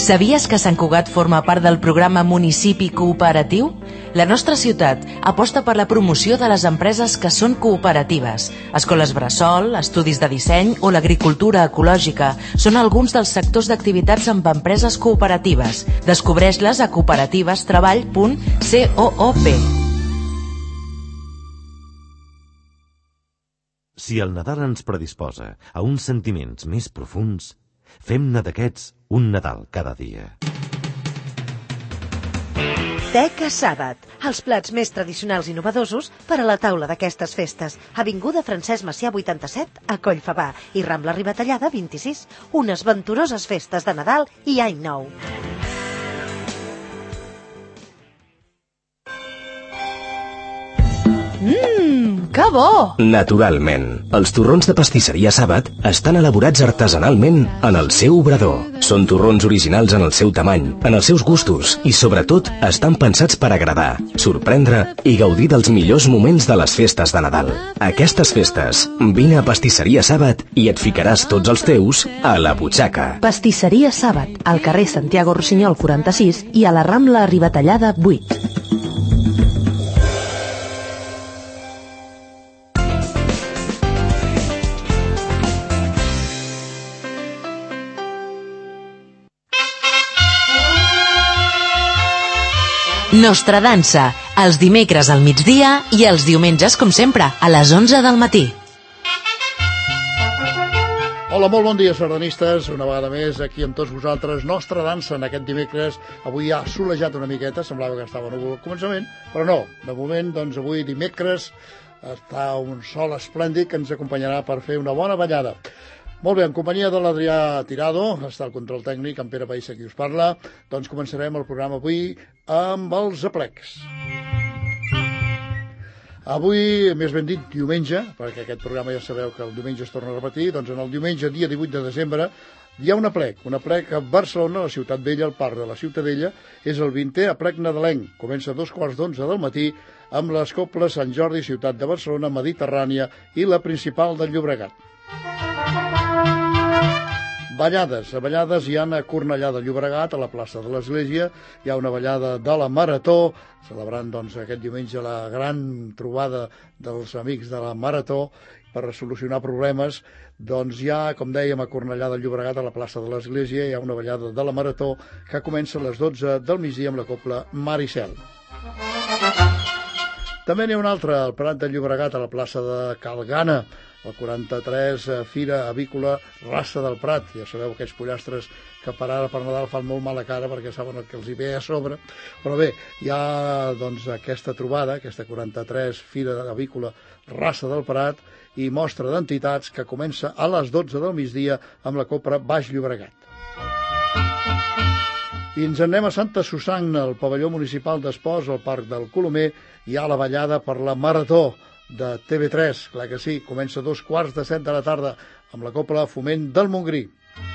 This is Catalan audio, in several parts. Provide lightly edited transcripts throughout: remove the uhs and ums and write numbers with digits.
Sabies que Sant Cugat forma part del programa Municipi Cooperatiu? La nostra ciutat aposta per la promoció de les empreses que són cooperatives. Escoles bressol, estudis de disseny o l'agricultura ecològica són alguns dels sectors d'activitats amb empreses cooperatives. Descobreix-les a cooperativestreball.coop. Si el Nadal ens predisposa a uns sentiments més profunds, fem-ne d'aquests un Nadal cada dia. Teca Sàbat, els plats més tradicionals i innovadors per a la taula d'aquestes festes. Avinguda Francesc Macià 87 a Collfabà i Rambla Ribatallada 26. Unes venturoses festes de Nadal i Any Nou. Que bo! Naturalment, els torrons de pastisseria Sàbat estan elaborats artesanalment en el seu obrador. Són torrons originals en el seu tamany, en els seus gustos i, sobretot, estan pensats per agradar, sorprendre i gaudir dels millors moments de les festes de Nadal. Aquestes festes, vine a Pastisseria Sàbat i et ficaràs tots els teus a la butxaca. Pastisseria Sàbat, al carrer Santiago Rossinyol 46 i a la Rambla Ribatallada 8. Nostra dansa, els dimecres al migdia i els diumenges, com sempre, a les 11 del matí. Hola, molt bon dia, sardanistes. Una vegada més, aquí amb tots vosaltres. Nostra dansa en aquest dimecres. Avui ha solejat una miqueta, semblava que estava núvol al començament, però no. De moment, doncs, avui dimecres està un sol esplèndid que ens acompanyarà per fer una bona ballada. Molt bé, en companyia de l'Adrià Tirado, està el control tècnic, en Pere Païssa qui us parla, doncs començarem el programa avui amb els aplecs. Avui, més ben dit, diumenge, perquè aquest programa ja sabeu que el diumenge es torna a repetir, doncs en el diumenge, dia 18 de desembre, hi ha un aplec a Barcelona, a la Ciutat Vella, al Parc de la Ciutadella, és el 20è aplec nadalenc, comença a 2:15 del matí, amb les coples Sant Jordi, Ciutat de Barcelona, Mediterrània i la principal del Llobregat. Ballades. A ballades hi ha a Cornellà de Llobregat, a la plaça de l'Església, hi ha una ballada de la Marató, celebrant doncs, aquest diumenge la gran trobada dels amics de la Marató per solucionar problemes. Doncs hi ha, com dèiem, a Cornellà de Llobregat, a la plaça de l'Església, hi ha una ballada de la Marató que comença a les 12 del migdia amb la copla Maricel. També n'hi ha una altra, al Prat de Llobregat, a la plaça de Calgana, el 43 Fira Avícola Raça del Prat. Ja sabeu, aquells pollastres que per ara per Nadal fan molt mala cara perquè saben el que els hi ve a sobre. Però bé, hi ha doncs, aquesta trobada, aquesta 43 Fira Avícola Raça del Prat i mostra d'entitats que comença a les 12 del migdia amb la copla Baix Llobregat. I ens anem a Santa Susanna, al pavelló municipal d'esports, al Parc del Colomer. Hi ha la ballada per la Marató de TV3, clar que sí, comença a 6:45 de la tarda amb la copla Foment del Montgrí.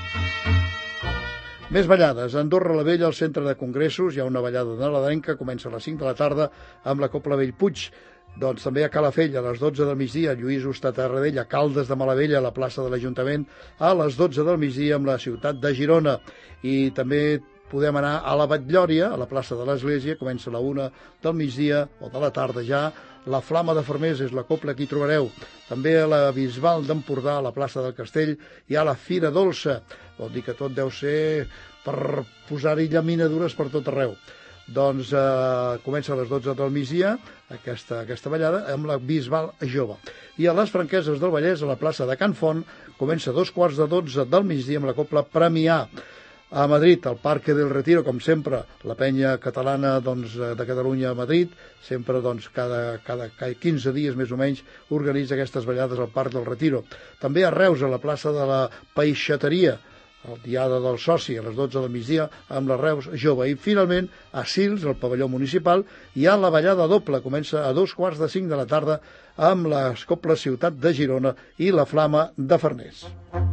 Més ballades. A Andorra la Vella, al centre de congressos, hi ha una ballada nadalenca, comença a les 5 de la tarda amb la copla Bellpuig. Doncs també a Calafell, a les 12 del migdia, Lluís Hostat a Tarradell, a Caldes de Malavella, a la plaça de l'Ajuntament, a les 12 del migdia amb la ciutat de Girona. I també podem anar a la Batllòria, a la plaça de l'Església, comença a la 1 del migdia o de la tarda ja. La Flama de Farners és la copla que hi trobareu. També a la Bisbal d'Empordà, a la plaça del Castell, hi ha la Fira Dolça. Vol dir que tot deu ser per posar-hi llaminadures per tot arreu. Doncs comença a les 12 del migdia aquesta ballada amb la Bisbal Jove. I a les Franqueses del Vallès, a la plaça de Can Font, comença a 2:15 del migdia amb la copla Premià. A Madrid, al Parque del Retiro, com sempre, la penya catalana doncs, de Catalunya a Madrid, sempre doncs, cada 15 dies més o menys organitza aquestes ballades al Parc del Retiro. També a Reus, a la plaça de la Peixateria, el Diada del Soci, a les 12 del migdia, amb la Reus Jove. I finalment, a Sils, al pavelló municipal, hi ha la ballada doble, comença a 4:45 de la tarda amb les coples Ciutat de Girona i la Flama de Farners.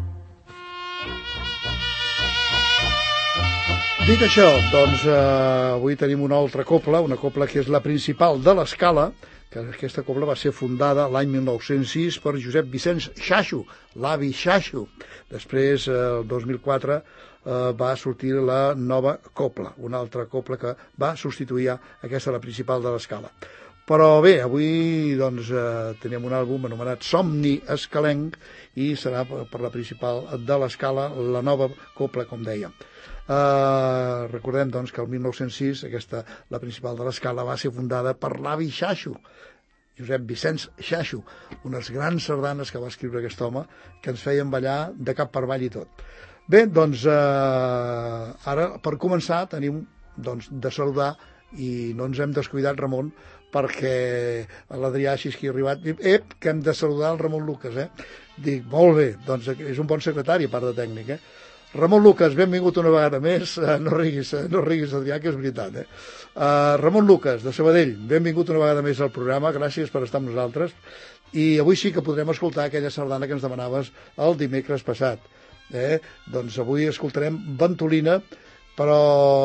Dit això, doncs avui tenim una altra copla, una copla que és la principal de l'Escala, que aquesta cobla va ser fundada l'any 1906 per Josep Vicenç Xaixo, l'avi Xaixo. Després, el 2004, va sortir la nova cobla, una altra cobla que va substituir aquesta, la principal de l'Escala. Però bé, avui doncs, tenim un àlbum anomenat Somni Escalenc i serà per la principal de l'Escala, la nova cobla, com dèiem. Recordem doncs, que el 1906 la principal de l'Escala va ser fundada per l'avi Xaixo, Josep Vicenç Xaixo, unes grans sardanes que va escriure aquest home que ens feien ballar de cap per avall i tot. Bé, doncs ara per començar tenim doncs, de saludar i no ens hem descuidat, Ramon, perquè l'Adrià així que ha arribat, que hem de saludar el Ramon Lucas, Dic, molt bé, doncs és un bon secretari a part de tècnic, Ramon Lucas, benvingut una vegada més, no riguis Adrià, que és veritat, Ramon Lucas, de Sabadell, benvingut una vegada més al programa, gràcies per estar amb nosaltres, i avui sí que podrem escoltar aquella sardana que ens demanaves el dimecres passat, doncs avui escoltarem Ventolina, però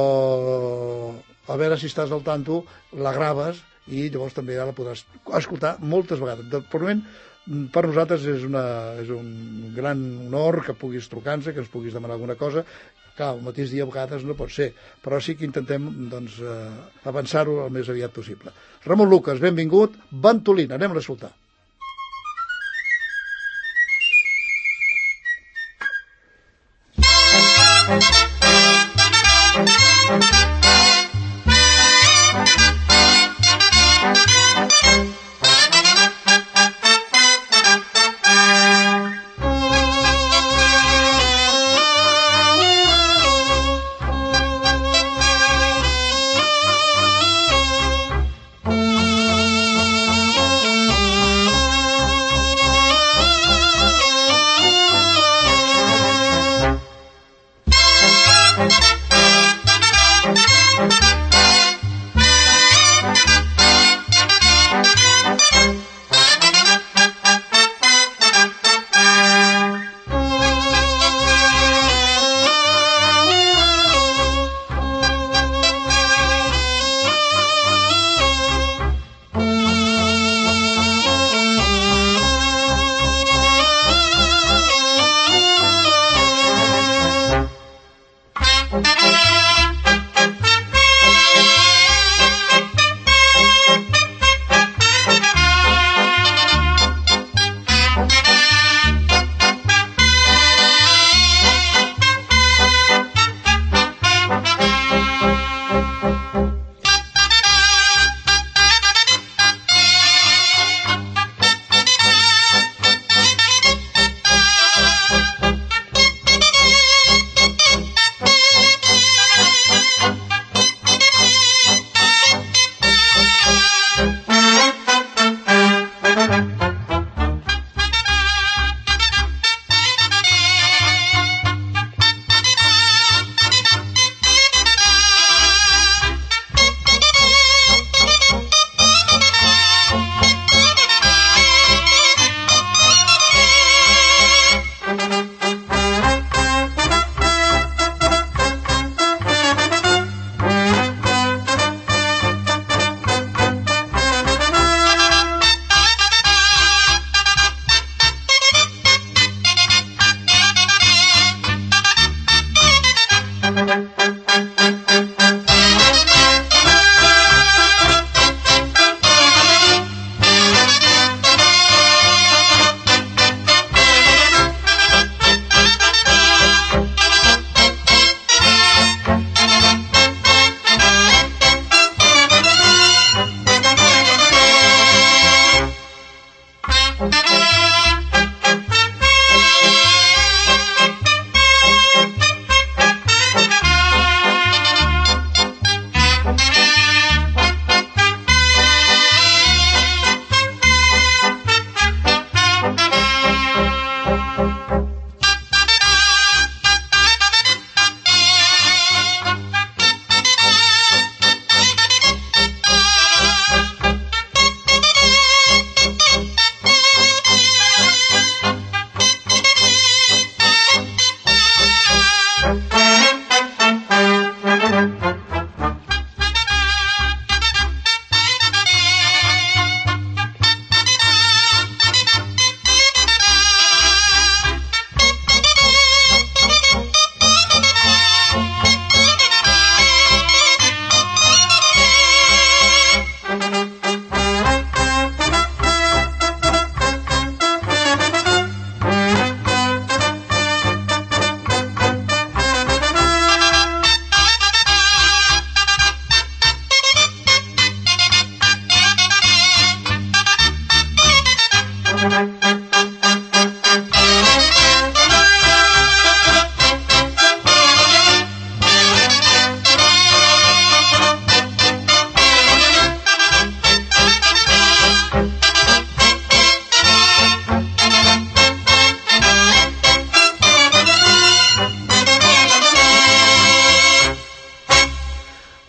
a veure si estàs al tanto, la graves i llavors també la podràs escoltar moltes vegades. Per moment, per nosaltres és un gran honor que puguis trucar-nos, que ens puguis demanar alguna cosa. Clar, el mateix dia a vegades no pot ser, però sí que intentem doncs, avançar-ho el més aviat possible. Ramon Lucas, benvingut. Ventolina, anem a escoltar.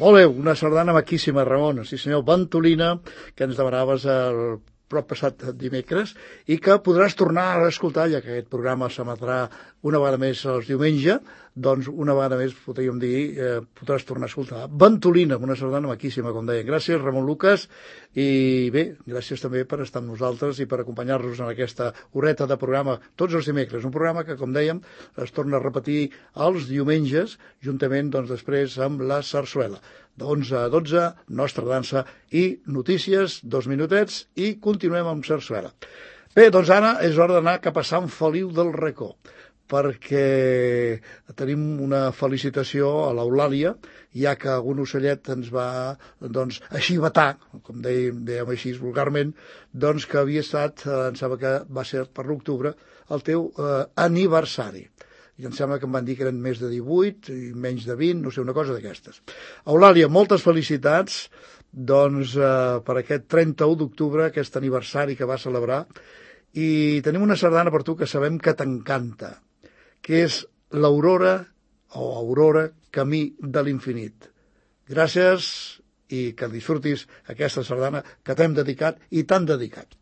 Ole, una sardana maquíssima, Ramon. Sí, senyor, Ventolina, que ens demanaves el passat dimecres, i que podràs tornar a escoltar, ja que aquest programa s'emetrà una vegada més els diumenge, doncs una vegada més, podríem dir, podràs tornar a escoltar. Ventolina, una sardana maquíssima, com deia. Gràcies, Ramon Lucas, i bé, gràcies també per estar amb nosaltres i per acompanyar-nos en aquesta horeta de programa tots els dimecres. Un programa que, com dèiem, es torna a repetir els diumenges, juntament, doncs, després amb la sarsuela. D'11 a 12, Nostra Dansa i notícies, 2 minutets, i continuem amb sarsuela. Bé, doncs ara és hora d'anar cap a Sant Feliu del Racó, perquè tenim una felicitació a l'Eulàlia, ja que un ocellet ens va, doncs, axivatar, com dèiem així vulgarment, doncs que havia estat, em sembla que va ser per l'octubre, el teu aniversari. I em sembla que em van dir que eren més de 18 i menys de 20, no sé, una cosa d'aquestes. Eulàlia, moltes felicitats, doncs, per aquest 31 d'octubre, aquest aniversari que va celebrar, i tenim una sardana per tu que sabem que t'encanta, que és l'Aurora, o Aurora, Camí de l'Infinit. Gràcies i que disfrutis aquesta sardana que t'hem dedicat i t'han dedicat.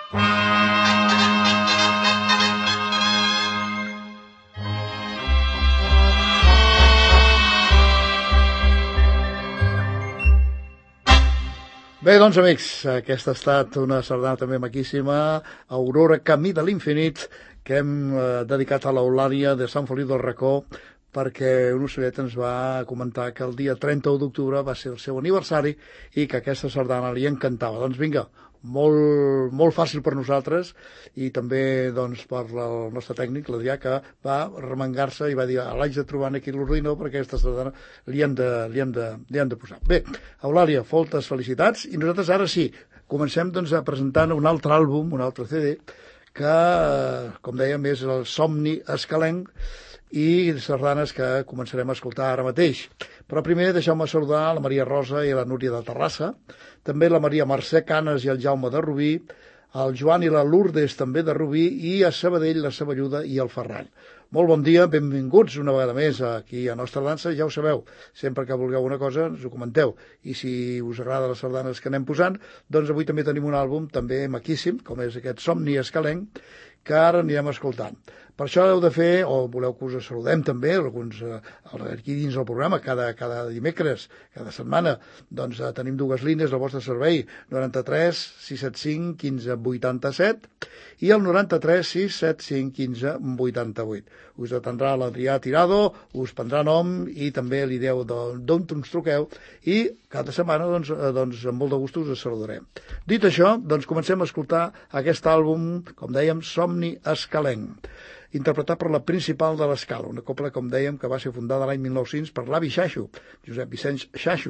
Bé, doncs, amics, aquesta ha estat una sardana també maquíssima, Aurora, Camí de l'Infinit, que hem dedicat a l'Eulàlia de Sant Feliu del Racó, perquè un ocellet ens va comentar que el dia 31 d'octubre va ser el seu aniversari i que aquesta sardana li encantava. Doncs vinga, molt fàcil per nosaltres i també doncs, per el nostre tècnic, l'Adrià, que va remengar-se i va dir l'haig de trobar aquí l'ordinador perquè aquesta sardana li han de posar. Bé, Eulàlia, moltes felicitats i nosaltres ara sí, comencem doncs, a presentar un altre àlbum, un altre CD, que, com dèiem, és el Somni Escalenc i sardanes que començarem a escoltar ara mateix. Però primer deixeu-me saludar la Maria Rosa i la Núria de Terrassa, també la Maria Mercè Canes i el Jaume de Rubí, el Joan i la Lourdes també de Rubí i a Sabadell la Saballuda i el Ferran. Molt bon dia, benvinguts una vegada més aquí a Nostra Dansa. Ja ho sabeu, sempre que vulgueu una cosa ens ho comenteu. I si us agrada les sardanes que anem posant, doncs avui també tenim un àlbum també maquíssim, com és aquest Somni Escalenc, que ara anirem escoltant. Per això heu de fer, o voleu que us saludem també, alguns aquí dins del programa, cada dimecres, cada setmana, doncs tenim dues línies al vostre servei, 93 675 15 87 i el 93 675 15 88. Us atendrà l'Adrià Tirado, us prendrà nom i també li dieu d'on ens truqueu i cada setmana doncs, amb molt de gust us saludarem. Dit això, doncs comencem a escoltar aquest àlbum, com dèiem, Somni Escalenc, interpretat per la Principal de l'Escala, una cobla, com dèiem, que va ser fundada l'any 1900 per l'avi Xaixo, Josep Vicenç Xaixo.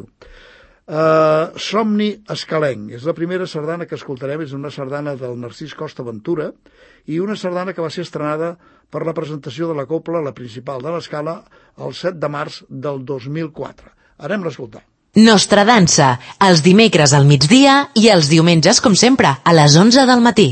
Somni Escalenc és la primera sardana que escoltarem, és una sardana del Narcís Costa Ventura i una sardana que va ser estrenada per la presentació de la cobla, la Principal de l'Escala, el 7 de març del 2004. Anem a escoltar. Nostra Dansa, els dimecres al migdia i els diumenges, com sempre, a les 11 del matí.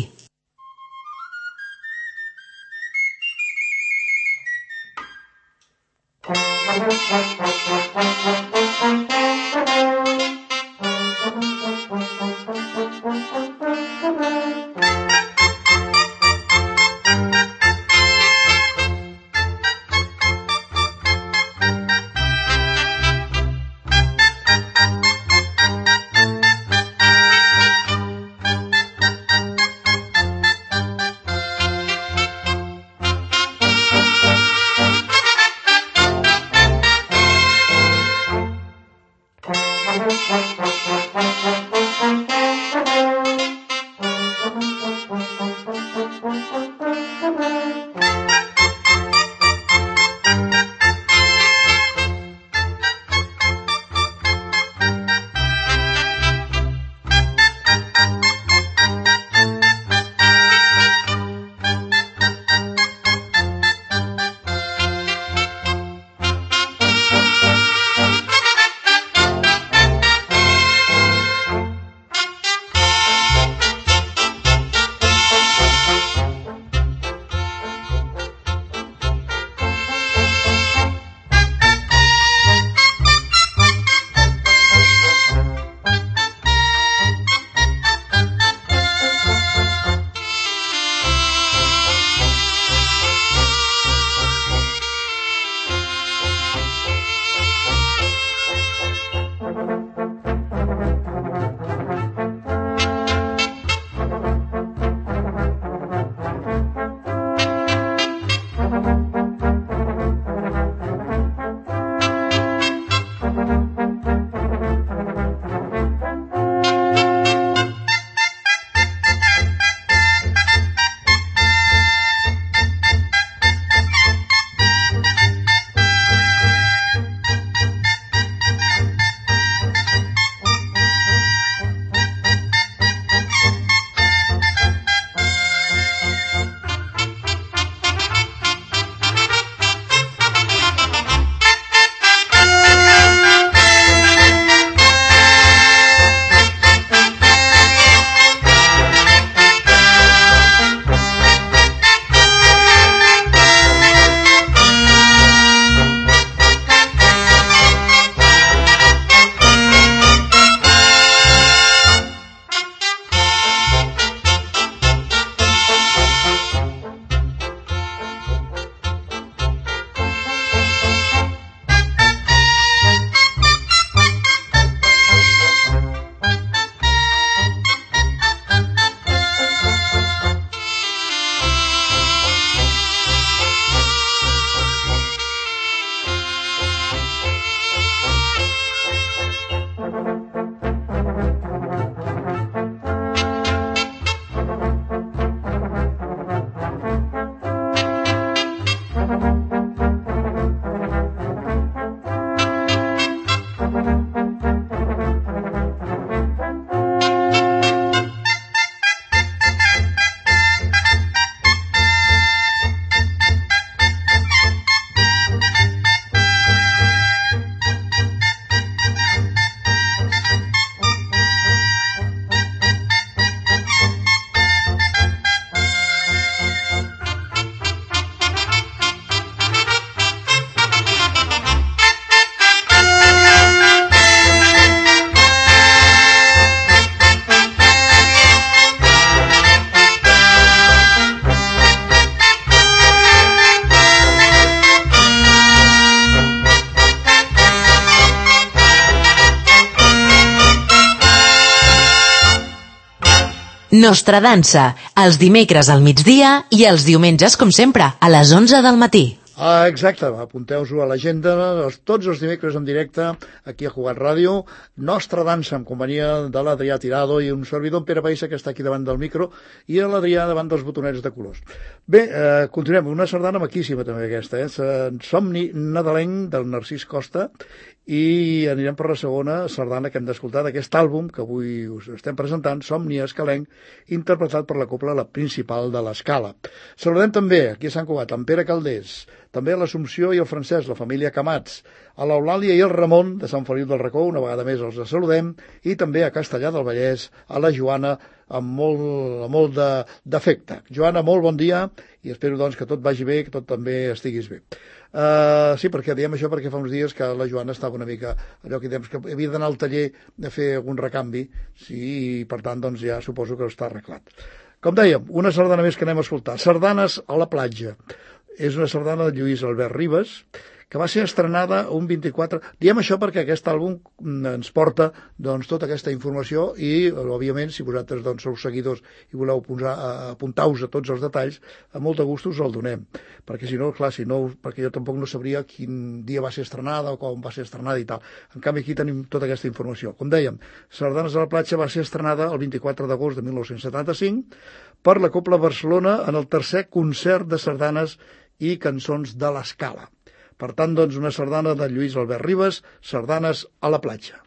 Nostra dansa, els dimecres al migdia i els diumenges, com sempre, a les 11 del matí. Exacte, apunteu-vos a l'agenda, tots els dimecres en directe, aquí a Cugat Ràdio, Nostra dansa, en companyia de l'Adrià Tirado i un servidor, en Pere Paisa, que està aquí davant del micro, i l'Adrià davant dels botonets de colors. Bé, continuem, una sardana maquíssima també aquesta, Somni nadalenc del Narcís Costa, i anirem per la segona sardana que hem d'escoltar d'aquest àlbum que avui us estem presentant, Somni escalenc, interpretat per la cobla La Principal de l'Escala. Saludem també, aquí a Sant Cugat, en Pere Caldés, també a l'Assumpció i el Francesc, la família Camats, a l'Eulàlia i el Ramon de Sant Feliu del Racó, una vegada més els saludem, i també a Castellà del Vallès, a la Joana, amb molt d'afecte. Joana, molt bon dia, i espero doncs que tot vagi bé, que tot també estiguis bé. Sí, perquè diem això perquè fa uns dies que la Joana estava una mica allò que diem que havia d'anar al taller a fer algun recanvi, sí, i per tant doncs ja suposo que està arreglat. Com dèiem, una sardana més que anem a escoltar, Sardanes a la platja. És una sardana de Lluís Albert Ribes, que va ser estrenada un 24... Diem això perquè aquest àlbum ens porta doncs, tota aquesta informació i, òbviament, si vosaltres doncs, sou seguidors i voleu apuntar-vos a tots els detalls, amb molt de gust us el donem. Perquè si no, clar, perquè jo tampoc no sabria quin dia va ser estrenada o com va ser estrenada i tal. En canvi, aquí tenim tota aquesta informació. Com dèiem, Sardanes a la platja va ser estrenada el 24 d'agost de 1975 per la Cobla Barcelona en el tercer concert de sardanes i cançons de l'Escala. Per tant, doncs, una sardana de Lluís Albert Ribes, Sardanes a la platja.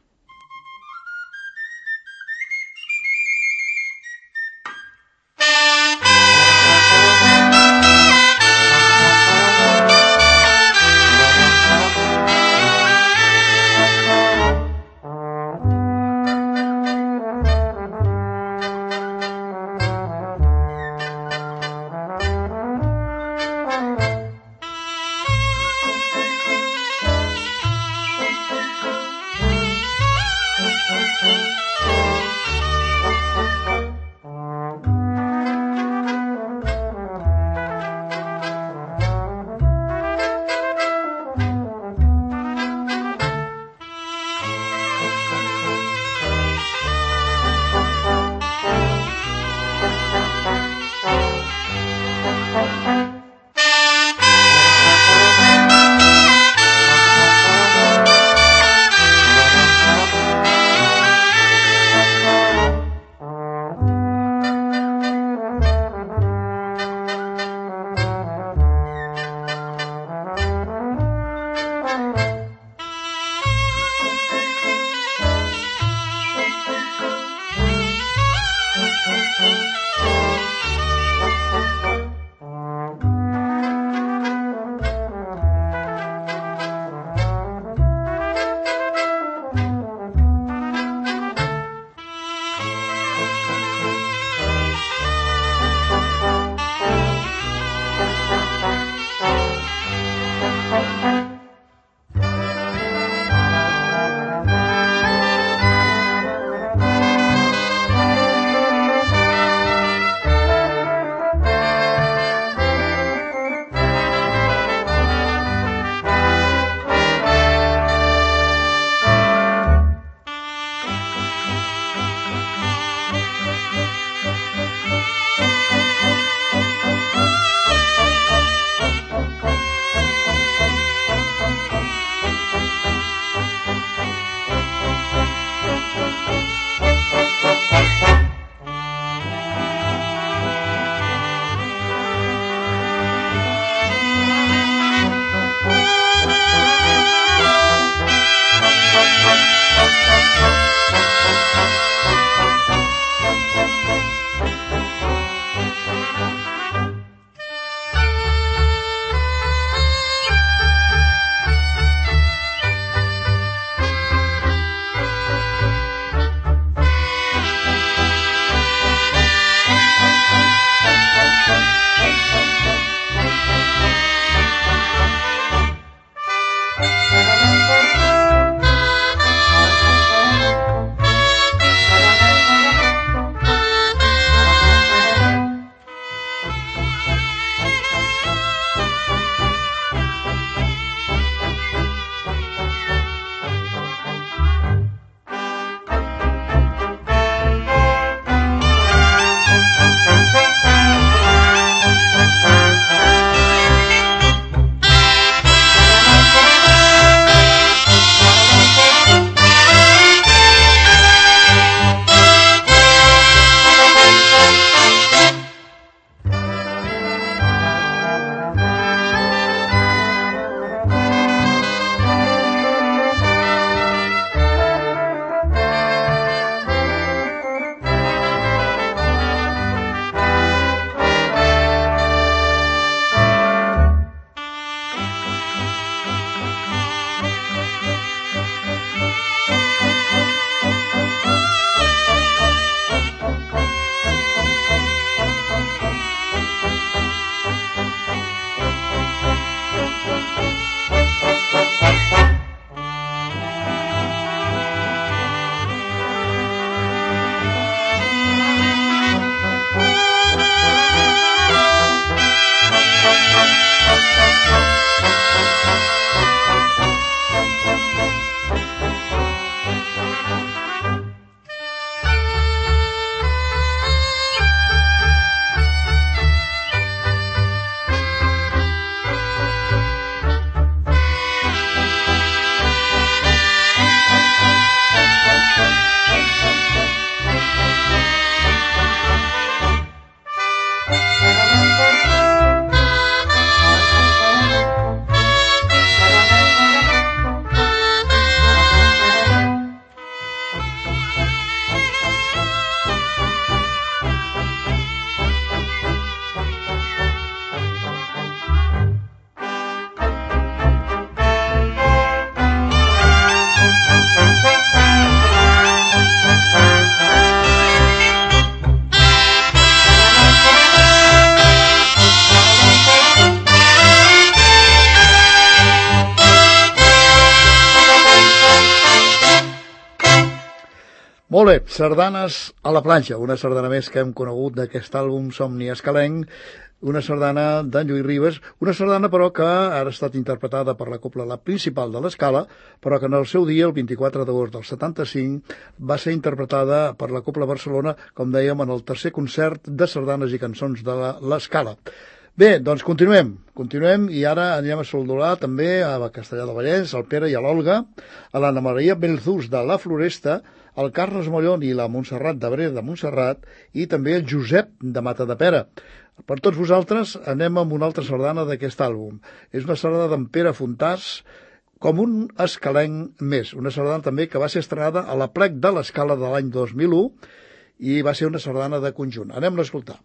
Molt bé, sardanes a la planxa, una sardana més que hem conegut d'aquest àlbum Somni Escalenc, una sardana d'en Lluís Ribes, una sardana però que ara ha estat interpretada per la Cobla Principal de l'Escala, però que en el seu dia, el 24 d'agost del 75, va ser interpretada per la Cobla Barcelona, com dèiem, en el tercer concert de sardanes i cançons de l'Escala. Bé, doncs continuem i ara anirem a saludar també a Castellar del Vallès, al Pere i a l'Olga, a l'Anna Maria Belzús de la Floresta, al Carles Mollón i la Montserrat d'Abrera de Montserrat i també el Josep de Matadepera. Per tots vosaltres anem amb una altra sardana d'aquest àlbum. És una sardana d'en Pere Fontàs, com un escalenc més. Una sardana també que va ser estrenada a la Plec de l'Escala de l'any 2001 i va ser una sardana de conjunt. Anem a escoltar.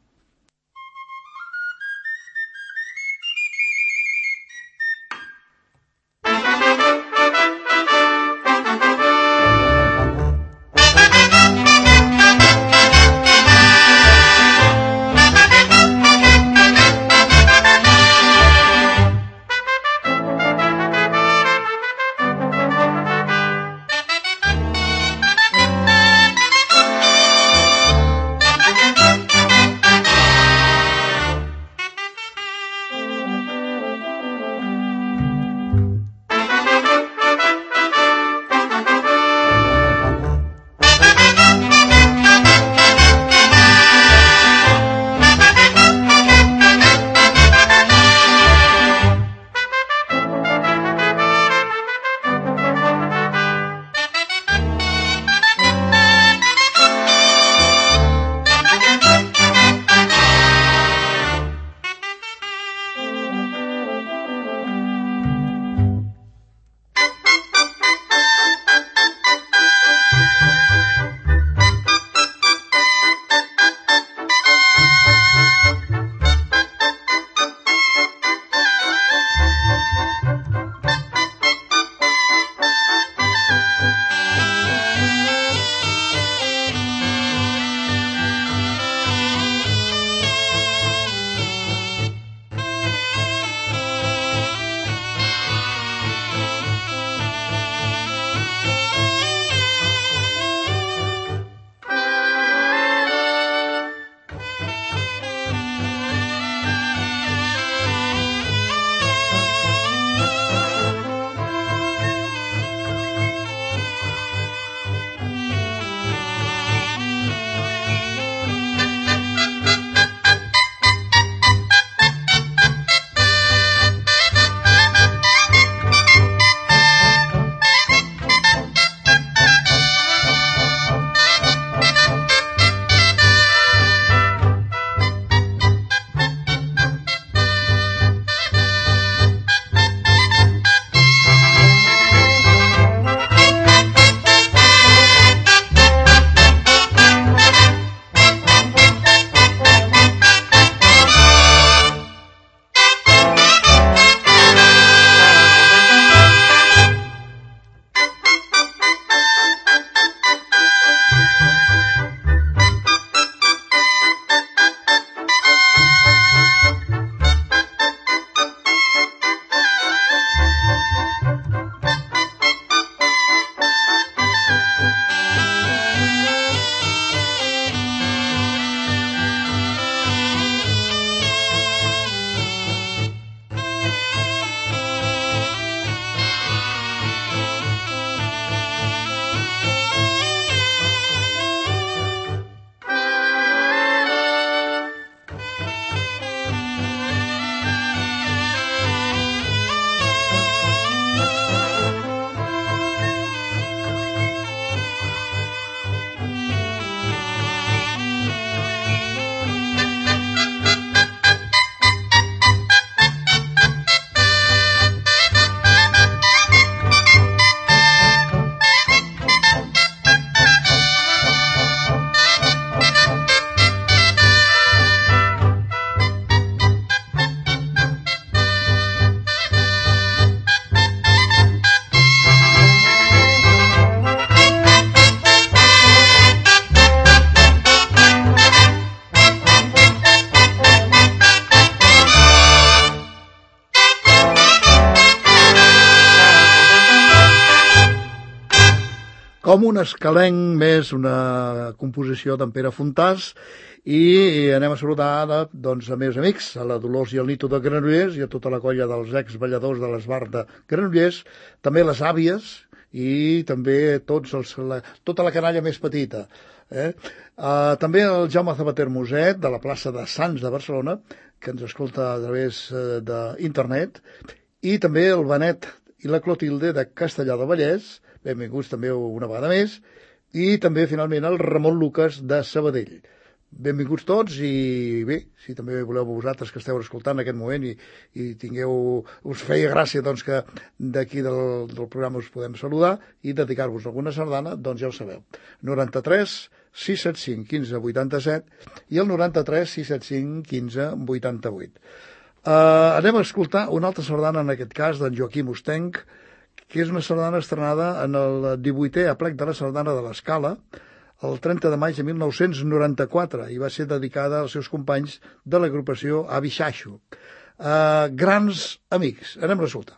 amb un escalenc més, una composició d'en Pere Fontàs, i anem a saludar doncs, a meus amics, a la Dolors i el Nito de Granollers i a tota la colla dels exballadors de l'Esbar de Granollers, també les àvies i també tota la canalla més petita. També el Jaume Zapater Muset, de la plaça de Sants de Barcelona, que ens escolta a través d'internet, i també el Benet i la Clotilde de Castellar del Vallès, benvinguts també una vegada més, i també finalment el Ramon Lucas de Sabadell. Benvinguts tots i bé, si també voleu vosaltres que esteu escoltant en aquest moment i us feia gràcia doncs, que d'aquí del programa us podem saludar i dedicar-vos alguna sardana, doncs ja ho sabeu. 93 675 15 87 i el 93 675 15 88. Anem a escoltar una altra sardana, en aquest cas d'en Joaquim Ostenc, que és una sardana estrenada en el 18è aplec de la sardana de l'Escala, el 30 de maig de 1994, i va ser dedicada als seus companys de l'agrupació Avi Xaxo. Grans amics. Anem a escoltar.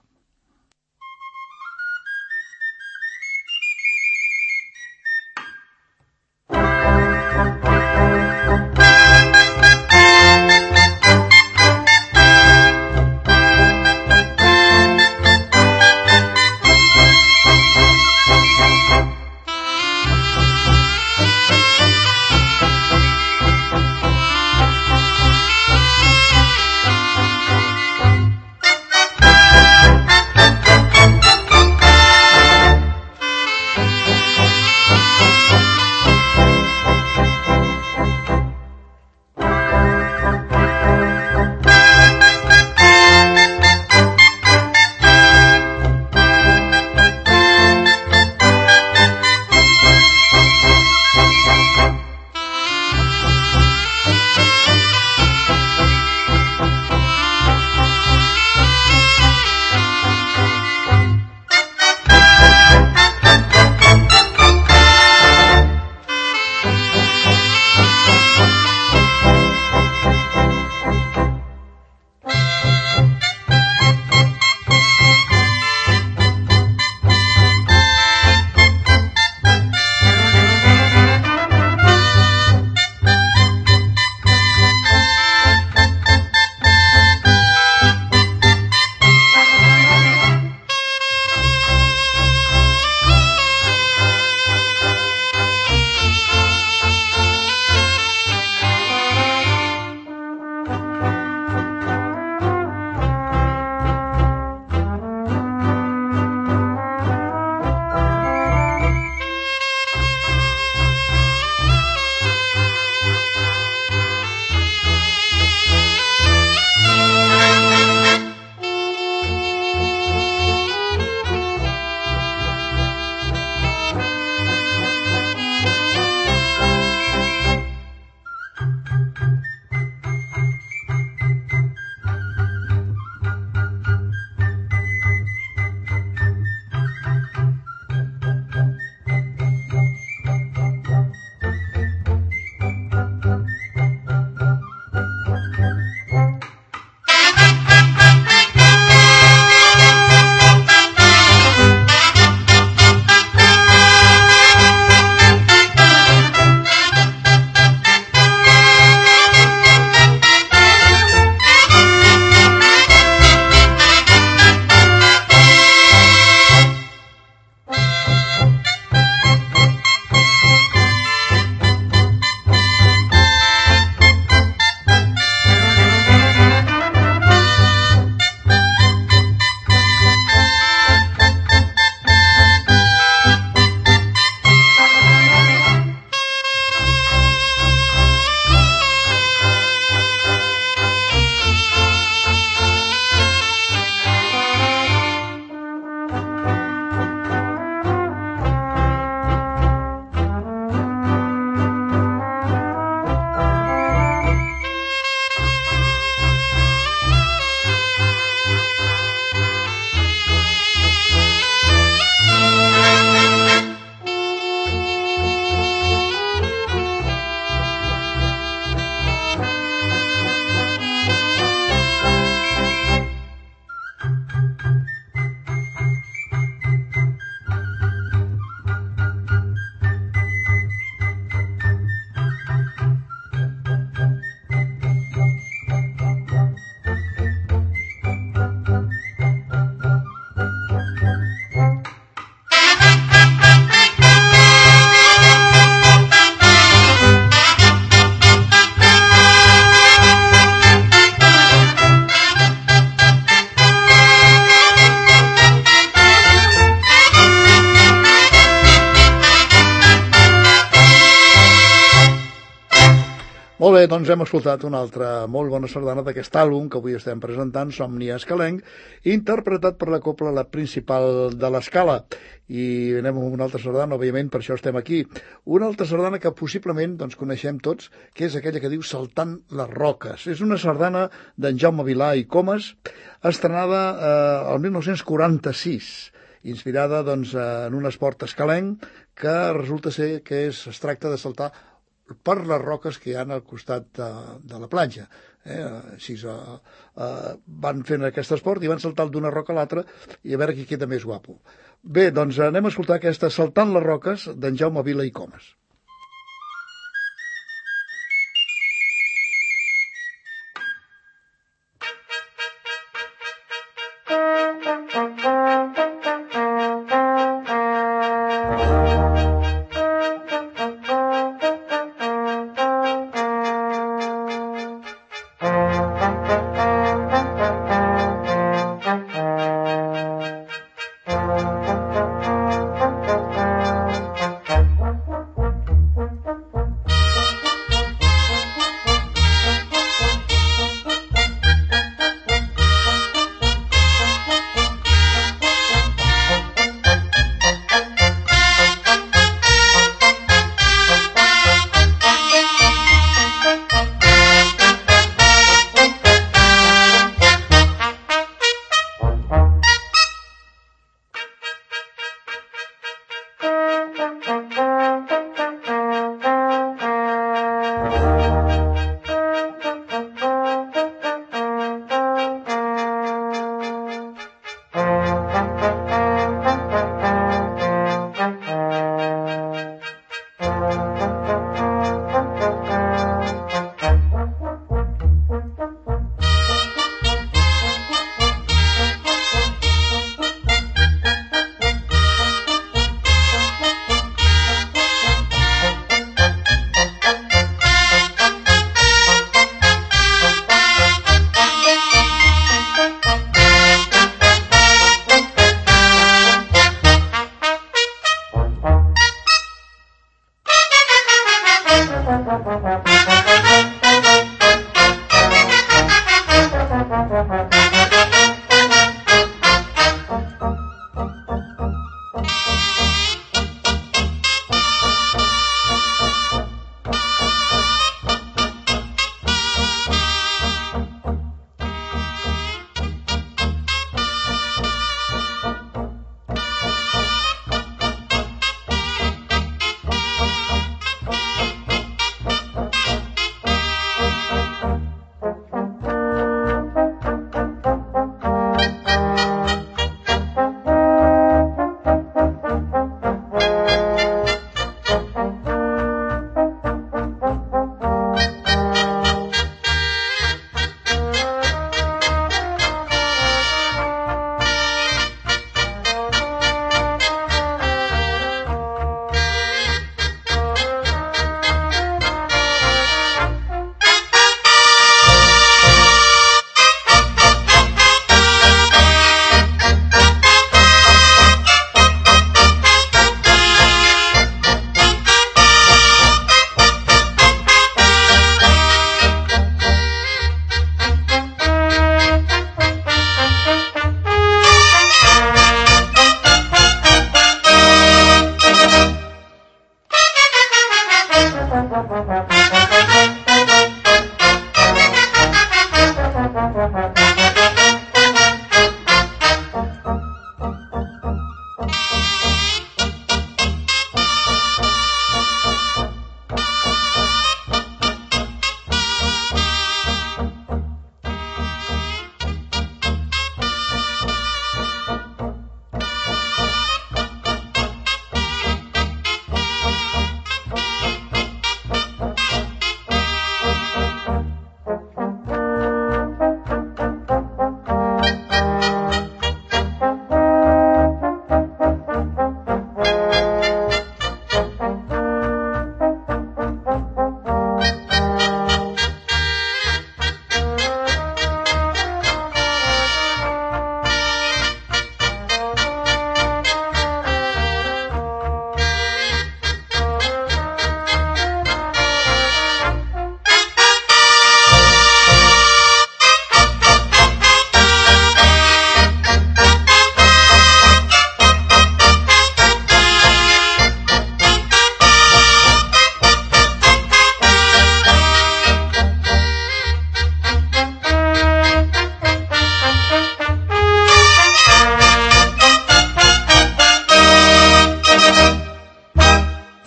Bé, doncs hem escoltat una altra molt bona sardana d'aquest àlbum que avui estem presentant, Somni Escalenc, interpretat per la cobla La Principal de l'Escala. I anem amb una altra sardana, òbviament, per això estem aquí. Una altra sardana que possiblement doncs, coneixem tots, que és aquella que diu Saltant les roques. És una sardana d'en Jaume Vilà i Comas, estrenada el 1946, inspirada doncs, en un esport escalenc que resulta ser que es tracta de saltar per les roques que hi ha al costat de la platja. Així van fent aquest esport i van saltar d'una roca a l'altra i a veure qui queda més guapo. Bé, doncs anem a escoltar aquesta Saltant les roques d'en Jaume Vila i Comas.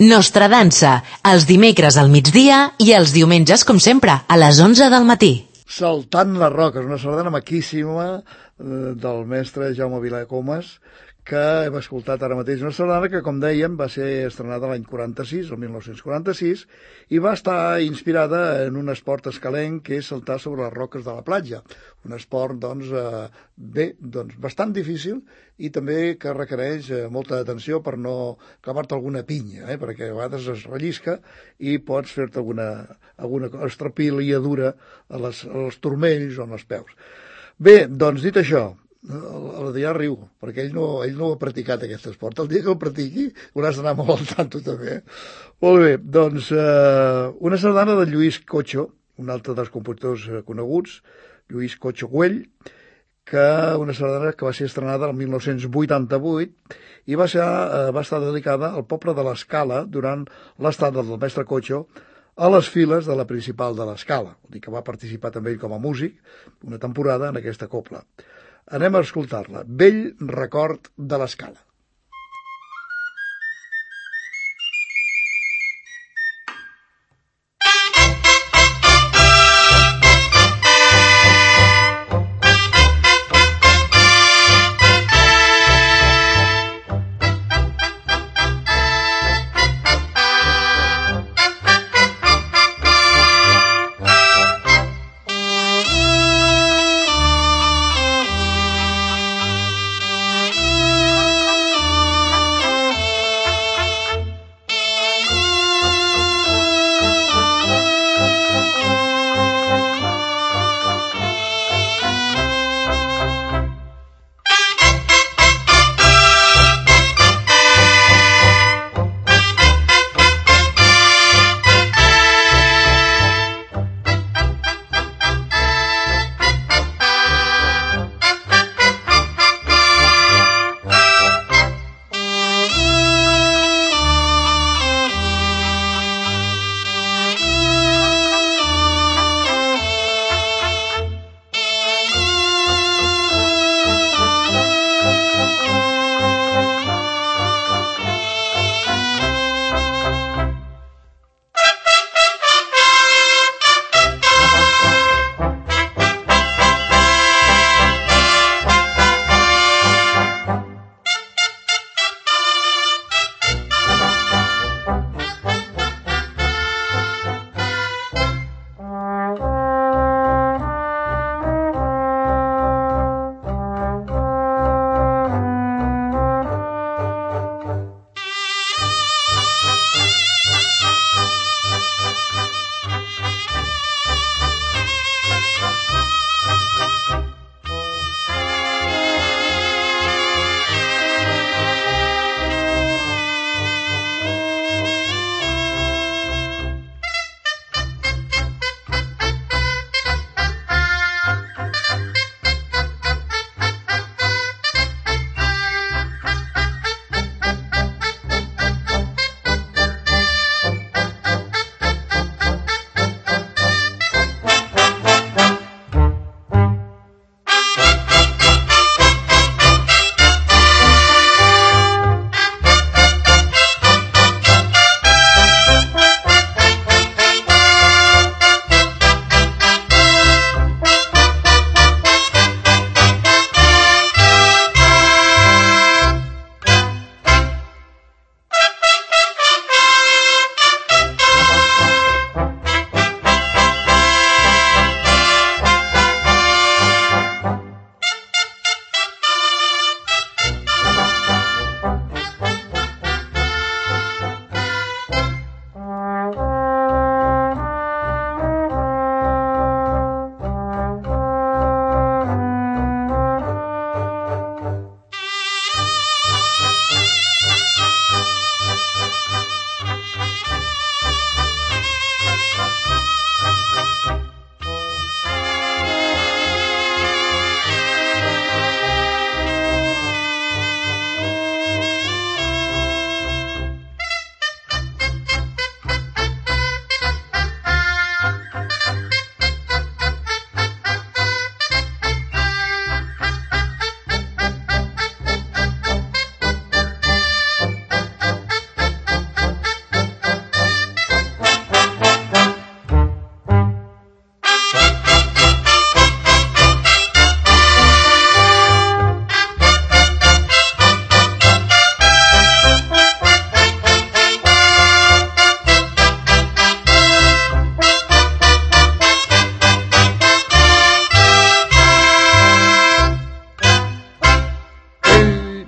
Nostra dansa, els dimecres al migdia i els diumenges, com sempre, a les 11 del matí. Saltant les roques, una sardana maquíssima del mestre Jaume Vilacomas, que hem escoltat ara mateix. Una sardana que, com dèiem, va ser estrenada l'any 46, el 1946, i va estar inspirada en un esport escalenc que és saltar sobre les roques de la platja. Un esport, doncs, bastant difícil i també que requereix molta atenció per no clavar-te alguna pinya, perquè a vegades es rellisca i pots fer-te alguna estrapiliadura als turmells o als peus. Bé, doncs, dit això, l'Adrià riu, perquè ell no ha practicat aquest esport. El dia que el practiqui hauràs d'anar molt al tanto també. Molt bé, doncs una sardana de Lluís Cocho, un altre dels compositors coneguts, Lluís Cocho Güell, una sardana que va ser estrenada el 1988 i va estar dedicada al poble de l'Escala durant l'estada del mestre Cocho a les files de la principal de l'Escala. Vull dir que va participar també ell com a músic una temporada en aquesta copla. Anem a escoltar-la. Vell record de l'Escala.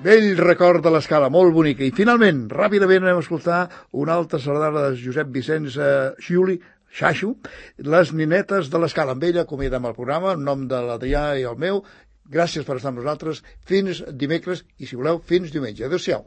Aquell record de l'escala, molt bonica. I finalment, ràpidament anem a escoltar una altra sardana de Josep Vicenç Xiuli, Xaxo, Les ninetes de l'escala. Amb ella acomiadem el programa, en nom de l'Adrià i el meu. Gràcies per estar amb nosaltres. Fins dimecres i, si voleu, fins diumenge. Adéu-siau.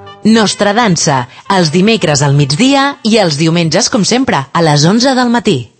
Nostra dansa, els dimecres al migdia i els diumenges, com sempre, a les 11 del matí.